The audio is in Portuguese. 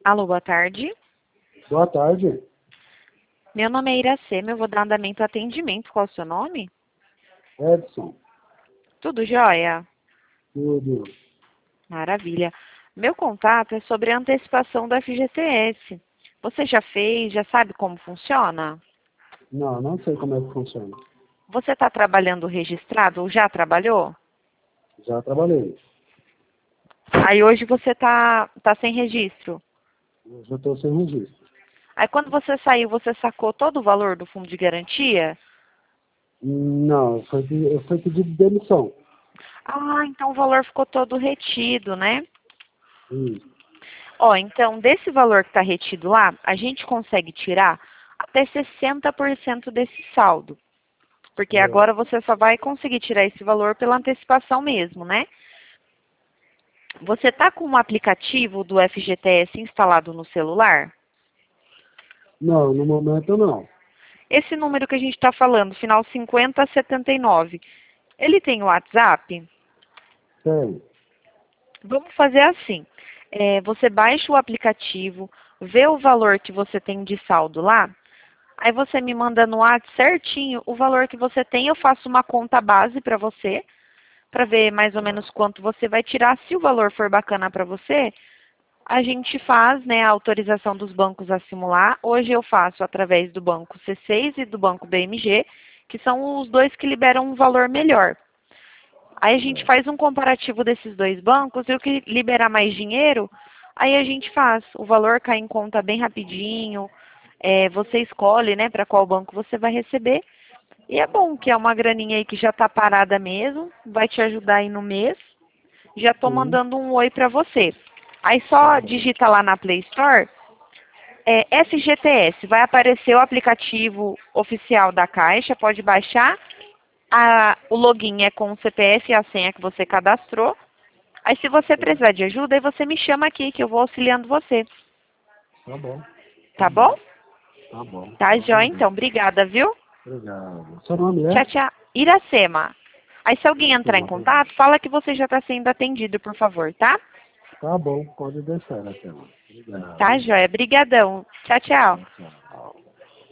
Alô, boa tarde. Boa tarde, Meu nome é Iracema, eu vou dar andamento ao atendimento. Qual é o seu nome? Edson. Tudo jóia? Tudo. Maravilha. Meu contato é sobre a antecipação do FGTS. Você já fez, já sabe como funciona? Não sei como é que funciona. Você está trabalhando registrado ou já trabalhou? Já trabalhei. Aí hoje você tá sem registro. Eu já estou sem registro. Aí quando você saiu, você sacou todo o valor do fundo de garantia? Não, foi pedido de demissão. Ah, então o valor ficou todo retido, né? Isso. Ó, então, desse valor que está retido lá, a gente consegue tirar até 60% desse saldo. Porque É. agora você só vai conseguir tirar esse valor pela antecipação mesmo, né? Você está com um aplicativo do FGTS instalado no celular? Não, no momento não. Esse número que a gente está falando, final 5079, ele tem o WhatsApp? Tem. Vamos fazer assim. Você baixa o aplicativo, vê o valor que você tem de saldo lá. Aí você me manda no WhatsApp certinho o valor que você tem. Eu faço uma conta base para você, para ver mais ou menos quanto você vai tirar. Se o valor for bacana para você, a gente faz, né, a autorização dos bancos a simular. Hoje eu faço através do banco C6 e do banco BMG, que são os dois que liberam um valor melhor. Aí a gente faz um comparativo desses dois bancos e o que liberar mais dinheiro, aí a gente faz. O valor cai em conta bem rapidinho. Você escolhe, né, para qual banco você vai receber. E é bom que é uma graninha aí que já está parada mesmo, vai te ajudar aí no mês. Já estou Sim. mandando um oi para você. Aí Tá só bom. digita lá na Play Store, FGTS, vai aparecer o aplicativo oficial da Caixa, pode baixar. O login é com o CPF e a senha que você cadastrou. Aí se você precisar de ajuda, aí você me chama aqui que eu vou auxiliando você. Tá bom. Tá Tá bom? bom. Tá bom. Tá, Eu joia agradeço. então. Obrigada, viu? Obrigado. Seu nome Tchau, é? tchau. Iracema. Aí se alguém entrar em Iracema. contato, fala que você já está sendo atendido, por favor, tá? Tá bom, pode deixar, Iracema. Tá, Obrigado. joia. Brigadão. Tchau, tchau. Tchau, tchau.